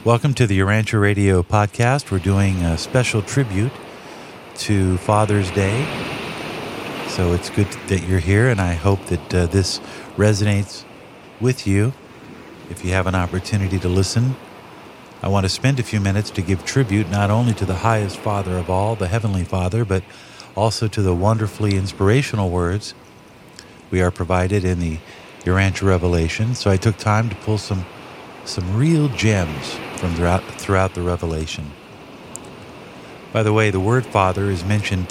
Welcome to the Urantia Radio podcast. We're doing a special tribute to Father's Day. So it's good that you're here, and I hope that this resonates with you. If you have an opportunity to listen, I want to spend a few minutes to give tribute not only to the highest Father of all, the Heavenly Father, but also to the wonderfully inspirational words we are provided in the Urantia Revelation. So I took time to pull some real gems from throughout the Revelation. By the way, the word Father is mentioned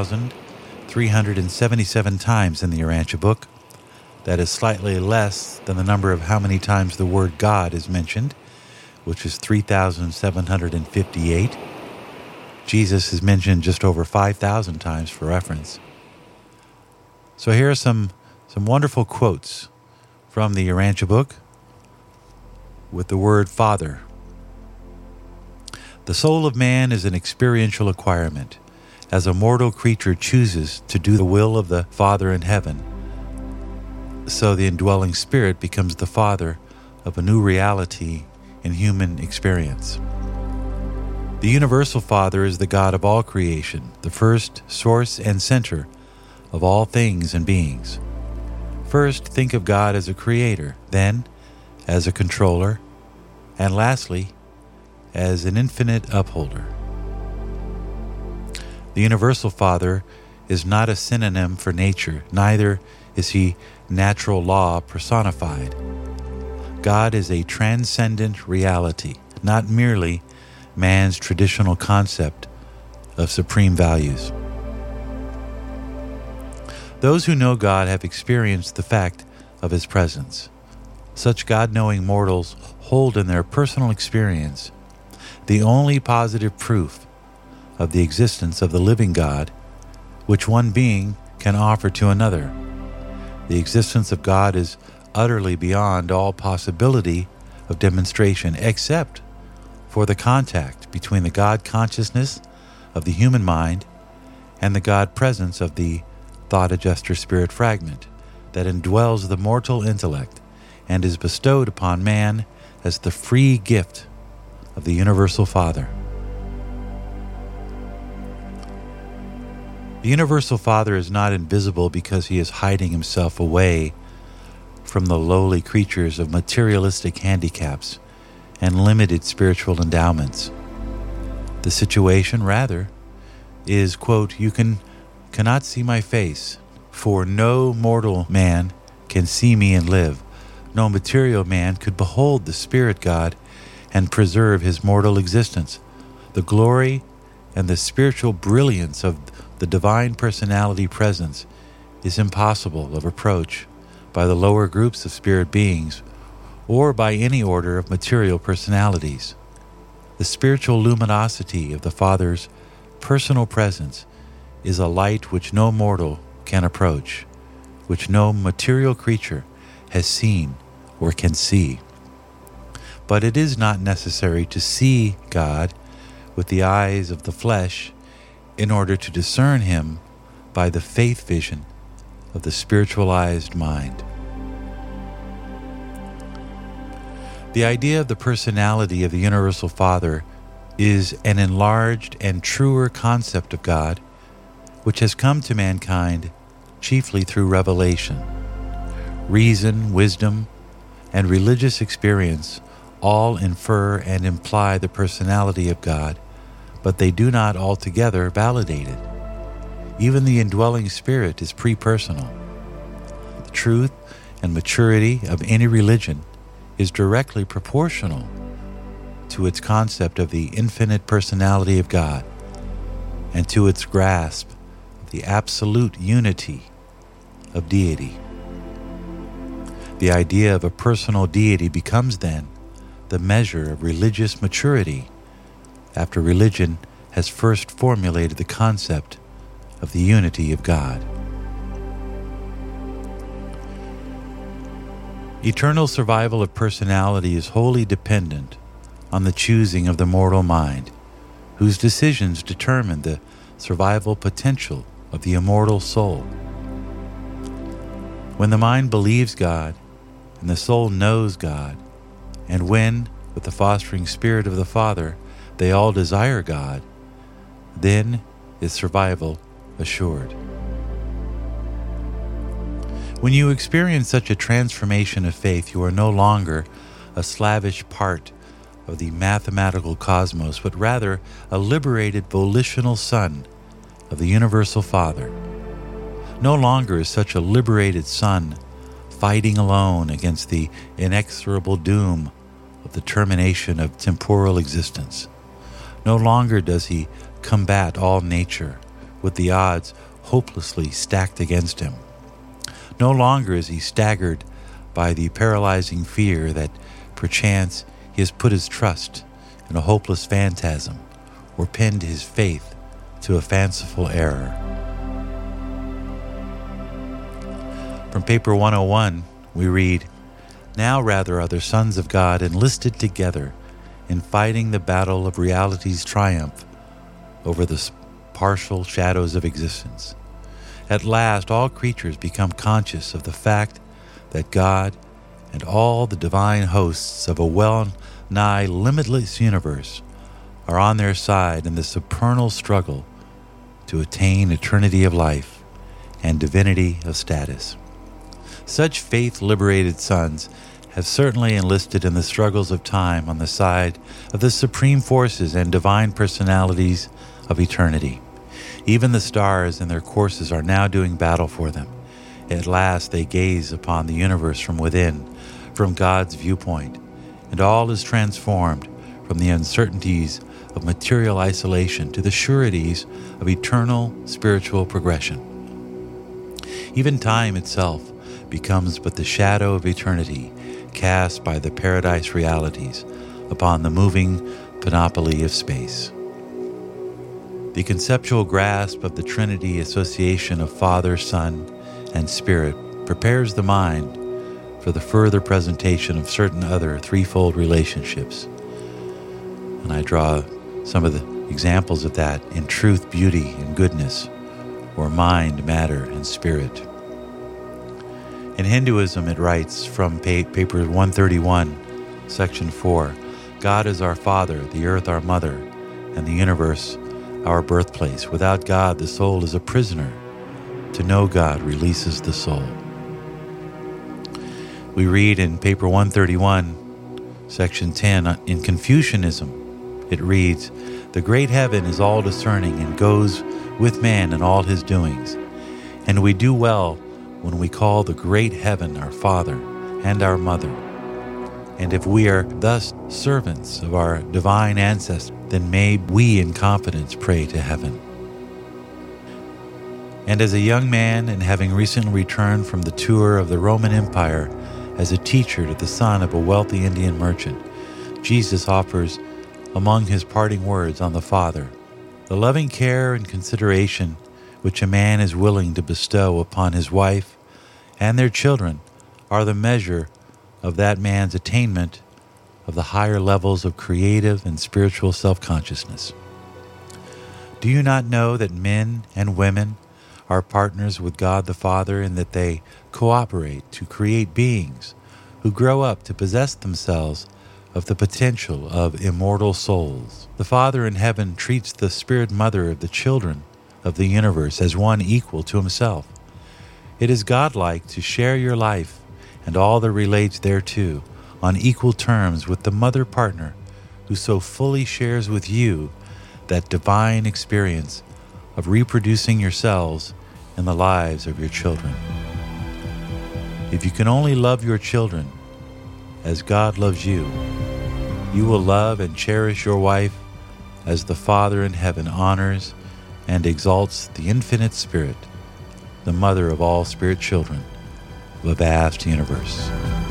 3,377 times in the Urantia book. That is slightly less than the number of how many times the word God is mentioned, which is 3,758. Jesus is mentioned just over 5,000 times for reference. So here are some wonderful quotes from the Urantia book with the word Father. The soul of man is an experiential acquirement. As a mortal creature chooses to do the will of the Father in heaven, so the indwelling spirit becomes the father of a new reality in human experience. The universal Father is the God of all creation, the first source and center of all things and beings. First, think of God as a creator, then as a controller, and lastly, as an infinite upholder. The universal Father is not a synonym for nature, neither is he natural law personified. God is a transcendent reality, not merely man's traditional concept of supreme values. Those who know God have experienced the fact of his presence. Such God-knowing mortals hold in their personal experience the only positive proof of the existence of the living God, which one being can offer to another. The existence of God is utterly beyond all possibility of demonstration, except for the contact between the God consciousness of the human mind and the God presence of the thought adjuster spirit fragment that indwells the mortal intellect and is bestowed upon man as the free gift of the universal Father. The universal Father is not invisible because he is hiding himself away from the lowly creatures of materialistic handicaps and limited spiritual endowments. The situation, rather, is, quote, "You cannot see my face, for no mortal man can see me and live. No material man could behold the Spirit God and preserve his mortal existence. The glory and the spiritual brilliance of the divine personality presence is impossible of approach by the lower groups of spirit beings or by any order of material personalities. The spiritual luminosity of the Father's personal presence is a light which no mortal can approach, which no material creature has seen or can see. But it is not necessary to see God with the eyes of the flesh in order to discern him by the faith vision of the spiritualized mind. The idea of the personality of the universal Father is an enlarged and truer concept of God, which has come to mankind chiefly through revelation. Reason, wisdom, and religious experience all infer and imply the personality of God, but they do not altogether validate it. Even the indwelling spirit is pre-personal. The truth and maturity of any religion is directly proportional to its concept of the infinite personality of God and to its grasp of the absolute unity of deity. The idea of a personal deity becomes then the measure of religious maturity after religion has first formulated the concept of the unity of God. Eternal survival of personality is wholly dependent on the choosing of the mortal mind, whose decisions determine the survival potential of the immortal soul. When the mind believes God and the soul knows God, and when, with the fostering spirit of the Father, they all desire God, then is survival assured. When you experience such a transformation of faith, you are no longer a slavish part of the mathematical cosmos, but rather a liberated volitional son of the universal Father. No longer is such a liberated son fighting alone against the inexorable doom of the termination of temporal existence. No longer does he combat all nature with the odds hopelessly stacked against him. No longer is he staggered by the paralyzing fear that perchance he has put his trust in a hopeless phantasm or pinned his faith to a fanciful error. From Paper 101, we read, "Now rather are the sons of God enlisted together in fighting the battle of reality's triumph over the partial shadows of existence. At last, all creatures become conscious of the fact that God and all the divine hosts of a well-nigh limitless universe are on their side in the supernal struggle to attain eternity of life and divinity of status. Such faith-liberated sons have certainly enlisted in the struggles of time on the side of the supreme forces and divine personalities of eternity. Even the stars in their courses are now doing battle for them. At last they gaze upon the universe from within, from God's viewpoint, and all is transformed from the uncertainties of material isolation to the sureties of eternal spiritual progression. Even time itself becomes but the shadow of eternity cast by the paradise realities upon the moving panoply of space. The conceptual grasp of the Trinity association of Father, Son, and Spirit prepares the mind for the further presentation of certain other threefold relationships. And I draw some of the examples of that in truth, beauty, and goodness, or mind, matter, and spirit. In Hinduism, it writes from paper 131, section 4, "God is our Father, the earth our mother, and the universe our birthplace. Without God, the soul is a prisoner. To know God releases the soul." We read in paper 131, section 10, in Confucianism, it reads, "The great heaven is all discerning and goes with man in all his doings. And we do well when we call the great heaven our Father and our Mother. And if we are thus servants of our divine ancestors, then may we in confidence pray to heaven." And as a young man, and having recently returned from the tour of the Roman Empire as a teacher to the son of a wealthy Indian merchant, Jesus offers among his parting words on the Father, "The loving care and consideration which a man is willing to bestow upon his wife and their children are the measure of that man's attainment of the higher levels of creative and spiritual self-consciousness. Do you not know that men and women are partners with God the Father in that they cooperate to create beings who grow up to possess themselves of the potential of immortal souls? The Father in heaven treats the Spirit Mother of the children of the universe as one equal to himself. It is godlike to share your life and all that relates thereto on equal terms with the mother partner who so fully shares with you that divine experience of reproducing yourselves in the lives of your children. If you can only love your children as God loves you, you will love and cherish your wife as the Father in heaven honors and exalts the infinite Spirit, the mother of all spirit children of a vast universe.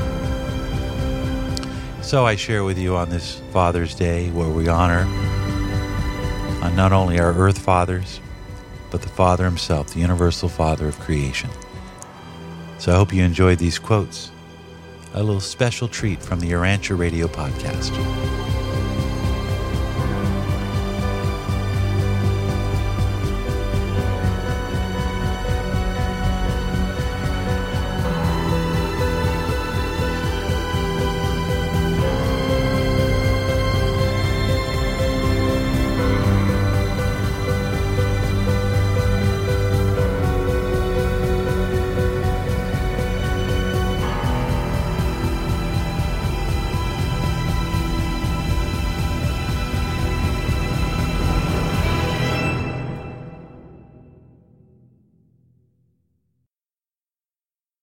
So I share with you on this Father's Day, where we honor not only our earth fathers, but the Father himself, the universal Father of creation. So I hope you enjoyed these quotes, a little special treat from the Urantia Radio podcast.